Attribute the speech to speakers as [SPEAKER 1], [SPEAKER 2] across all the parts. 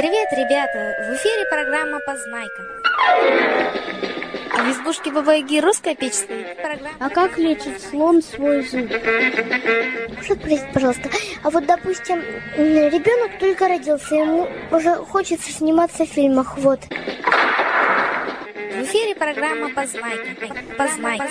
[SPEAKER 1] Привет, ребята! В эфире программа «Познайка». В избушке Бабы-Яги русская печь стоит.
[SPEAKER 2] А как лечит слон свой зуб?
[SPEAKER 3] Можно спросить, пожалуйста, а вот, допустим, ребенок только родился, ему уже хочется сниматься в фильмах, вот.
[SPEAKER 1] В эфире программа «Познайка». Познайка.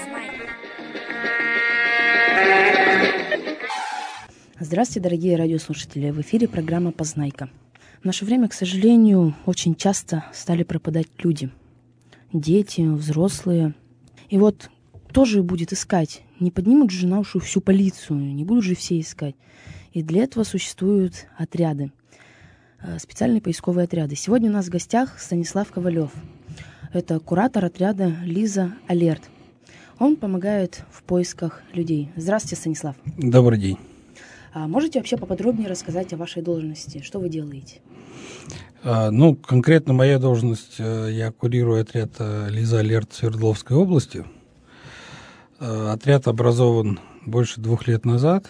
[SPEAKER 4] Здравствуйте, дорогие радиослушатели! В эфире программа «Познайка». В наше время, к сожалению, очень часто стали пропадать люди. Дети, взрослые. И вот кто же будет искать? Не поднимут же на уши всю полицию, не будут же все искать. И для этого существуют отряды, специальные поисковые отряды. Сегодня у нас в гостях Станислав Ковалев. Это куратор отряда «Лиза Алерт». Он помогает в поисках людей. Здравствуйте, Станислав.
[SPEAKER 5] Добрый день.
[SPEAKER 4] А можете вообще поподробнее рассказать о вашей должности? Что вы делаете?
[SPEAKER 5] Конкретно моя должность, я курирую отряд «Лиза Алерт» в Свердловской области. Отряд образован больше 2 лет назад.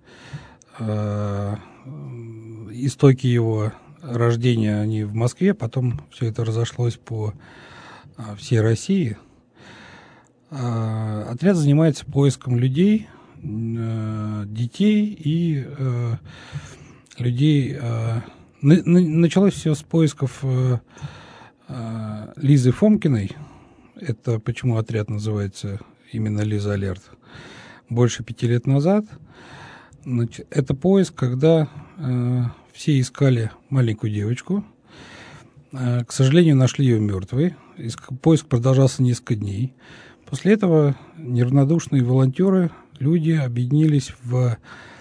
[SPEAKER 5] Истоки его рождения, они в Москве, потом все это разошлось по всей России. Отряд занимается поиском людей, детей и людей. Началось все с поисков Лизы Фомкиной. Это почему отряд называется именно «Лиза Алерт». Больше 5 лет назад. Это поиск, когда все искали маленькую девочку. К сожалению, нашли ее мертвой. Поиск продолжался несколько дней. После этого неравнодушные волонтеры, люди объединились в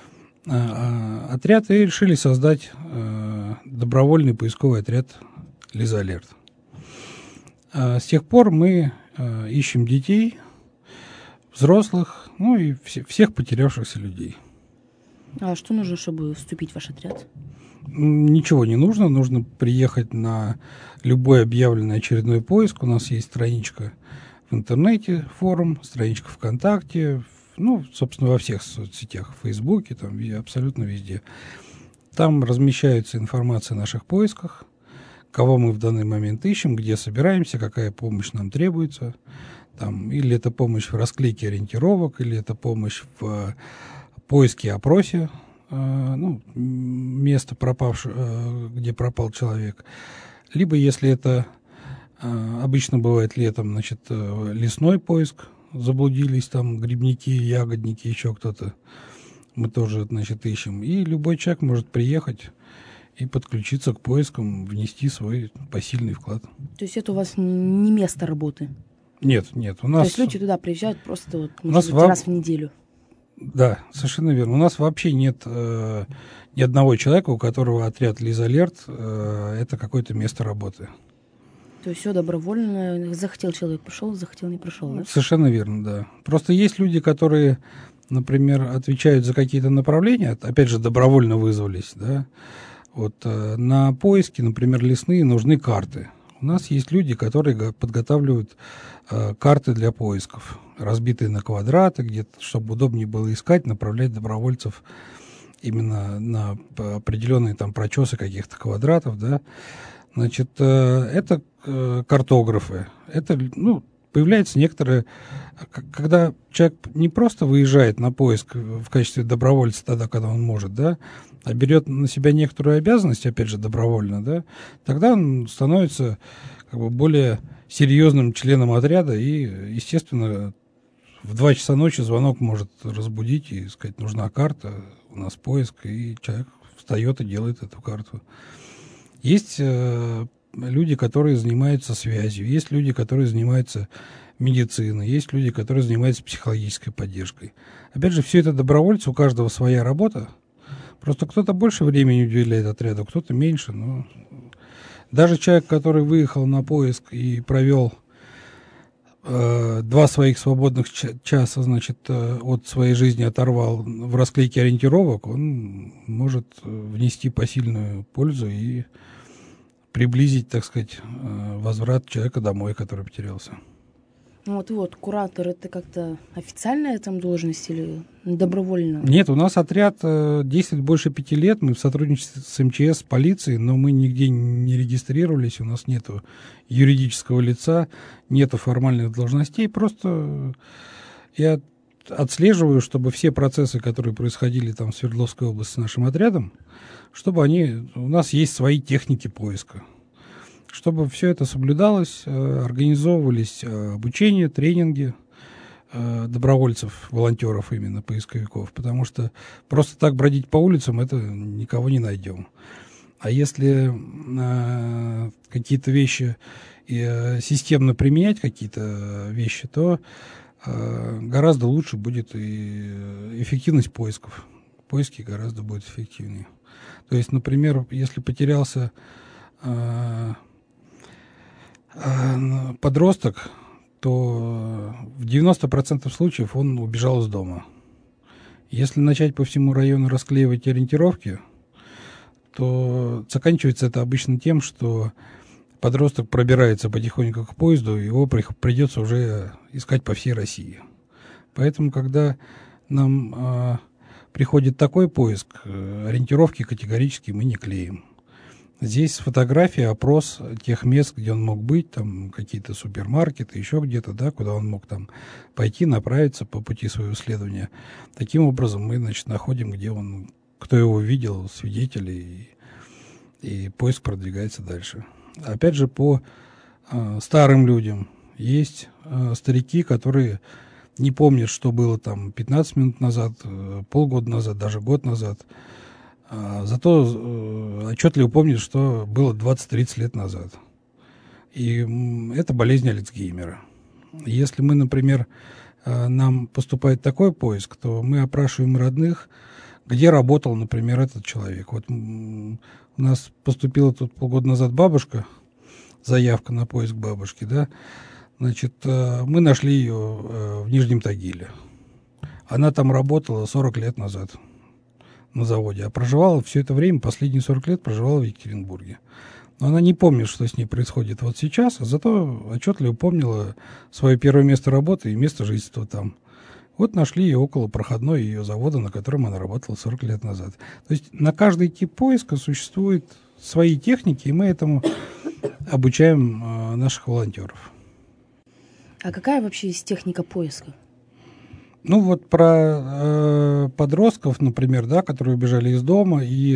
[SPEAKER 5] отряд и решили создать добровольный поисковый отряд «Лиза Алерт». С тех пор мы ищем детей, взрослых, и всех потерявшихся людей.
[SPEAKER 4] А что нужно, чтобы вступить в ваш отряд?
[SPEAKER 5] Ничего не нужно. Нужно приехать на любой объявленный очередной поиск. У нас есть страничка в интернете, форум, страничка ВКонтакте, собственно, во всех соцсетях, в Фейсбуке, там абсолютно везде. Там размещается информация о наших поисках, кого мы в данный момент ищем, где собираемся, какая помощь нам требуется. Или это помощь в расклейке ориентировок, или это помощь в поиске и опросе места, где пропал человек. Либо, если это обычно бывает летом, лесной поиск, заблудились там грибники, ягодники, еще кто-то. Мы тоже, ищем. И любой человек может приехать и подключиться к поискам, внести свой посильный вклад.
[SPEAKER 4] То есть это у вас не место работы?
[SPEAKER 5] Нет. У нас...
[SPEAKER 4] То есть люди туда приезжают просто раз в неделю?
[SPEAKER 5] Да, совершенно верно. У нас вообще нет ни одного человека, у которого отряд «Лиза Алерт» это какое-то место работы.
[SPEAKER 4] То есть все добровольно, захотел человек пришел, захотел не пришел, да?
[SPEAKER 5] Совершенно верно, да. Просто есть люди, которые, например, отвечают за какие-то направления, опять же, добровольно вызвались, да. На поиски, например, лесные, нужны карты. У нас есть люди, которые подготавливают карты для поисков, разбитые на квадраты, где-то, чтобы удобнее было искать, направлять добровольцев именно на определенные прочесы каких-то квадратов, да. Это картографы. Это, появляются некоторые... Когда человек не просто выезжает на поиск в качестве добровольца тогда, когда он может, да, а берет на себя некоторую обязанность, опять же, добровольно, да, тогда он становится более серьезным членом отряда и, естественно, в 2 часа ночи звонок может разбудить и сказать, нужна карта, у нас поиск, и человек встает и делает эту карту. Есть люди, которые занимаются связью, есть люди, которые занимаются медициной, есть люди, которые занимаются психологической поддержкой. Опять же, все это добровольцы, у каждого своя работа. Просто кто-то больше времени уделяет отряду, кто-то меньше. Но даже человек, который выехал на поиск и провел 2 своих свободных часа, от своей жизни оторвал в расклейке ориентировок, он может внести посильную пользу и приблизить, возврат человека домой, который потерялся.
[SPEAKER 4] Вот, куратор, это как-то официальная там должность или добровольно?
[SPEAKER 5] Нет, у нас отряд действует больше 5 лет, мы в сотрудничестве с МЧС, с полицией, но мы нигде не регистрировались, у нас нету юридического лица, нету формальных должностей, просто я отслеживаю, чтобы все процессы, которые происходили там в Свердловской области с нашим отрядом, чтобы у нас есть свои техники поиска. Чтобы все это соблюдалось, организовывались обучения, тренинги добровольцев, волонтеров именно, поисковиков, потому что просто так бродить по улицам, это никого не найдем. А если какие-то вещи системно применять, какие-то вещи, то гораздо лучше будет и эффективность поисков. Поиски гораздо будут эффективнее. То есть, например, если потерялся подросток, то в 90% случаев он убежал из дома. Если начать по всему району расклеивать ориентировки, то заканчивается это обычно тем, что подросток пробирается потихоньку к поезду, и его придется уже искать по всей России. Поэтому, когда нам приходит такой поиск, ориентировки категорически мы не клеим. Здесь фотография, опрос тех мест, где он мог быть, там какие-то супермаркеты, еще где-то, да, куда он мог там пойти, направиться по пути своего исследования. Таким образом мы, значит, находим, где он, кто его видел, свидетели, и поиск продвигается дальше. Опять же, по старым людям есть старики, которые не помнят, что было там 15 минут назад, полгода назад, даже год назад. Зато отчетливо помнят, что было 20-30 лет назад. И это болезнь Альцгеймера. Если мы, например, нам поступает такой поиск, то мы опрашиваем родных, где работал, например, этот человек. Вот у нас поступила тут полгода назад бабушка, заявка на поиск бабушки, да. Значит, мы нашли ее в Нижнем Тагиле. Она там работала 40 лет назад на заводе, а проживала все это время, последние 40 лет проживала в Екатеринбурге. Но она не помнит, что с ней происходит вот сейчас, а зато отчетливо помнила свое первое место работы и место жительства там. Вот нашли ее около проходной ее завода, на котором она работала 40 лет назад. То есть на каждый тип поиска существуют свои техники, и мы этому обучаем наших волонтеров.
[SPEAKER 4] А какая вообще есть техника поиска?
[SPEAKER 5] Ну вот про подростков, например, да, которые убежали из дома, и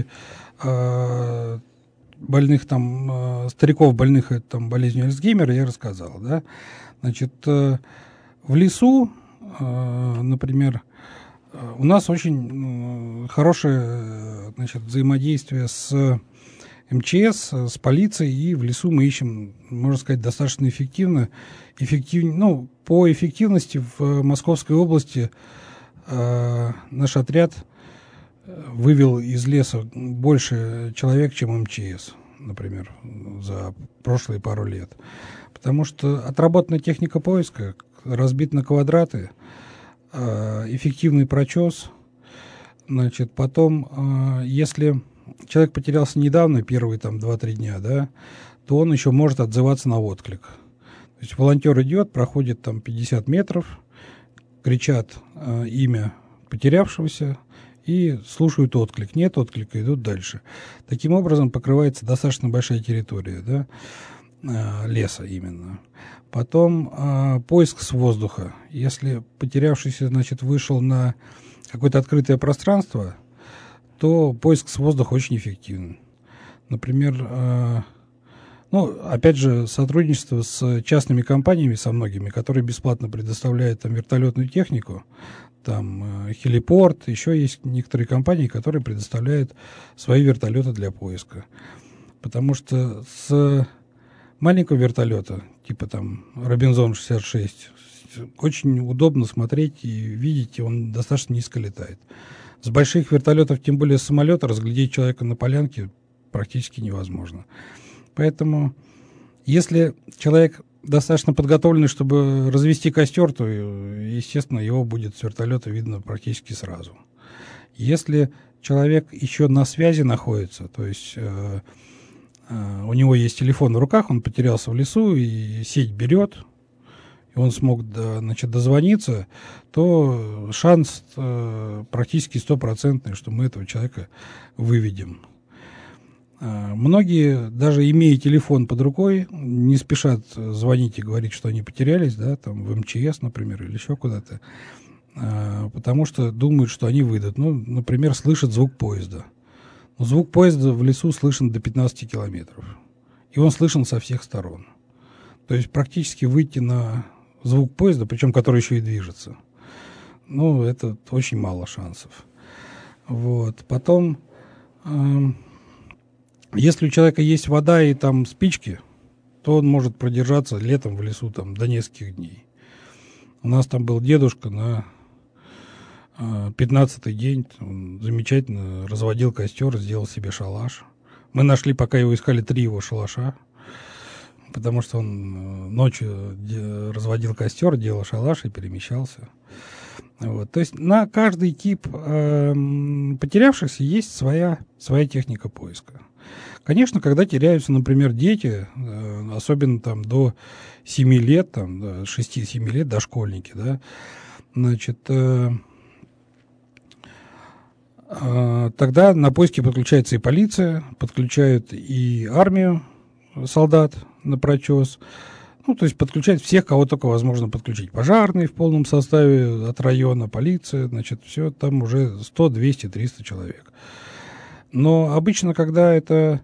[SPEAKER 5] больных там, стариков, больных там, болезнью Альцгеймера я рассказал, да. Значит, в лесу, например, у нас очень хорошее, значит, взаимодействие с МЧС, с полицией, и в лесу мы ищем, можно сказать, достаточно эффективно. Ну, по эффективности в Московской области наш отряд вывел из леса больше человек, чем МЧС, например, за прошлые пару лет. Потому что отработанная техника поиска, разбит на квадраты, эффективный прочес. Значит, потом, если человек потерялся недавно, первые там 2-3 дня, да, то он еще может отзываться на отклик. То есть волонтер идет, проходит там 50 метров, кричат имя потерявшегося и слушают отклик. Нет отклика, идут дальше. Таким образом покрывается достаточно большая территория, да, леса именно. Потом поиск с воздуха. Если потерявшийся, значит, вышел на какое-то открытое пространство, то поиск с воздуха очень эффективен. Например, ну, опять же, сотрудничество с частными компаниями, со многими, которые бесплатно предоставляют там вертолетную технику, там Хелипорт, еще есть некоторые компании, которые предоставляют свои вертолеты для поиска. Потому что с маленького вертолета, типа там Робинзон-66, очень удобно смотреть и видеть, и он достаточно низко летает. С больших вертолетов, тем более с самолета, разглядеть человека на полянке практически невозможно. Поэтому, если человек достаточно подготовленный, чтобы развести костер, то, естественно, его будет с вертолета видно практически сразу. Если человек еще на связи находится, то есть у него есть телефон в руках, он потерялся в лесу, и сеть берет, и он смог дозвониться, то шанс практически 100%, что мы этого человека выведем. Многие, даже имея телефон под рукой, не спешат звонить и говорить, что они потерялись, да, там в МЧС, например, или еще куда-то, потому что думают, что они выйдут. Ну, например, слышат звук поезда. Но звук поезда в лесу слышен до 15 километров. И он слышен со всех сторон. То есть практически выйти на звук поезда, причем который еще и движется, ну, это очень мало шансов. Вот. Потом... Если у человека есть вода и там спички, то он может продержаться летом в лесу там, до нескольких дней. У нас там был дедушка на 15-й день, он замечательно разводил костер, сделал себе шалаш. Мы нашли, пока его искали, 3 его шалаша, потому что он ночью разводил костер, делал шалаш и перемещался. Вот. То есть на каждый тип потерявшихся есть своя техника поиска. Конечно, когда теряются, например, дети, особенно там до 7 лет, там, до 6-7 лет, дошкольники, да, значит, тогда на поиски подключается и полиция, подключают и армию солдат на прочес. Ну, то есть подключать всех, кого только возможно подключить. Пожарные в полном составе от района, полиция, значит, все, там уже 100, 200, 300 человек. Но обычно, когда это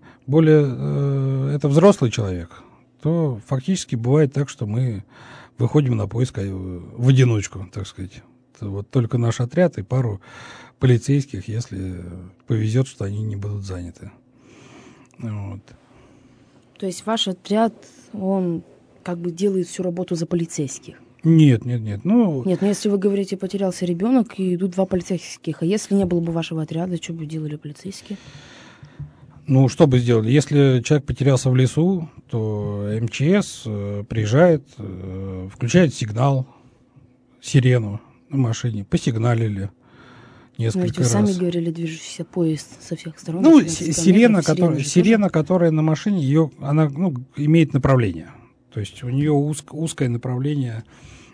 [SPEAKER 5] это взрослый человек, то фактически бывает так, что мы выходим на поиск в одиночку, так сказать. Это вот только наш отряд и пару полицейских, если повезет, что они не будут заняты. Вот.
[SPEAKER 4] То есть ваш отряд, он как бы делает всю работу за полицейских?
[SPEAKER 5] Нет. Ну,
[SPEAKER 4] если вы говорите, потерялся ребенок, и идут 2 полицейских, а если не было бы вашего отряда, что бы делали полицейские?
[SPEAKER 5] Ну, что бы сделали? Если человек потерялся в лесу, то МЧС приезжает, включает сигнал, сирену на машине, посигналили несколько раз.
[SPEAKER 4] Вы сами говорили, движущийся поезд со всех сторон.
[SPEAKER 5] Ну, сирена, которая на машине, она имеет направление. То есть у нее узкое направление,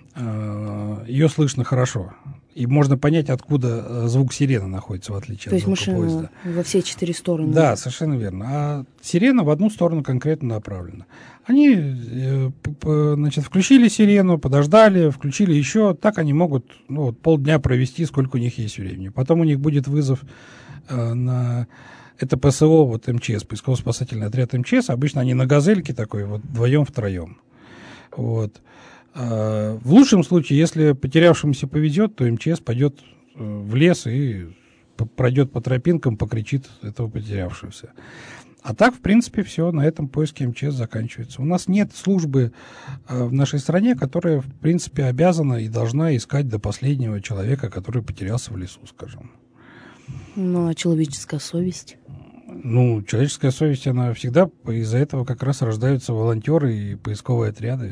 [SPEAKER 5] ее слышно хорошо. И можно понять, откуда звук сирены находится, в отличие от звука поезда. То есть машина
[SPEAKER 4] во все 4 стороны.
[SPEAKER 5] Да, совершенно верно. А сирена в одну сторону конкретно направлена. Они, значит, включили сирену, подождали, включили еще. Так они могут полдня провести, сколько у них есть времени. Потом у них будет вызов на... Это ПСО, вот МЧС, поисково-спасательный отряд МЧС. Обычно они на газельке такой, вот вдвоем-втроем. Вот. В лучшем случае, если потерявшемуся повезет, то МЧС пойдет в лес и пройдет по тропинкам, покричит этого потерявшегося. А так, в принципе, все, на этом поиски МЧС заканчиваются. У нас нет службы в нашей стране, которая, в принципе, обязана и должна искать до последнего человека, который потерялся в лесу, скажем.
[SPEAKER 4] Ну, а человеческая совесть?
[SPEAKER 5] Ну, человеческая совесть, она всегда, из-за этого как раз рождаются волонтеры и поисковые отряды.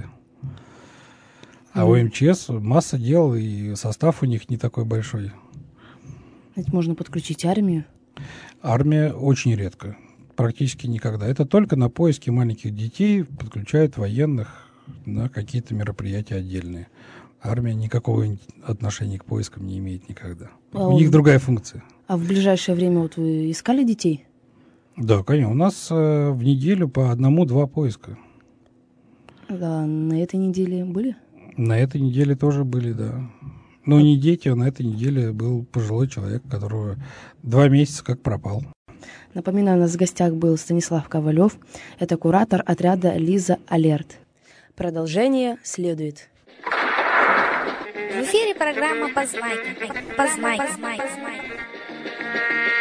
[SPEAKER 5] А у МЧС масса дел, и состав у них не такой большой.
[SPEAKER 4] Ведь можно подключить армию?
[SPEAKER 5] Армия очень редко, практически никогда. Это только на поиски маленьких детей подключают военных на какие-то мероприятия отдельные. Армия никакого отношения к поискам не имеет никогда. У них другая функция.
[SPEAKER 4] А в ближайшее время вот вы искали детей?
[SPEAKER 5] Да, конечно. У нас в неделю по 1-2 поиска.
[SPEAKER 4] Да, на этой неделе были?
[SPEAKER 5] На этой неделе тоже были, да. Но не дети, а на этой неделе был пожилой человек, которого 2 месяца как пропал.
[SPEAKER 4] Напоминаю, у нас в гостях был Станислав Ковалев. Это куратор отряда «Лиза Алерт». Продолжение следует.
[SPEAKER 1] В эфире программа «Познайка».